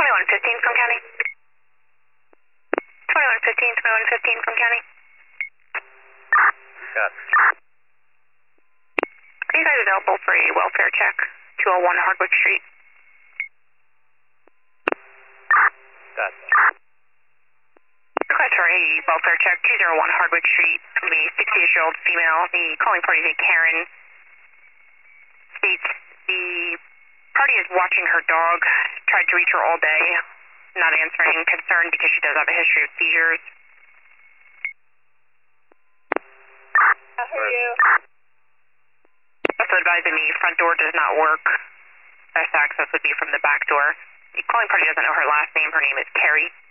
2115 from county. 2115 from county. Got it. Are you guys available for a welfare check? 201 Hardwick Street. Got it. Request for a welfare check, 201 Hardwick Street, from a 68-year-old female. The calling party is Karen. States the party is watching her dog, tried to reach her all day, not answering, concerned because she does have a history of seizures. I hear you. Also advising the front door does not work. Best access would be from the back door. The calling party doesn't know her last name. Her name is Carrie.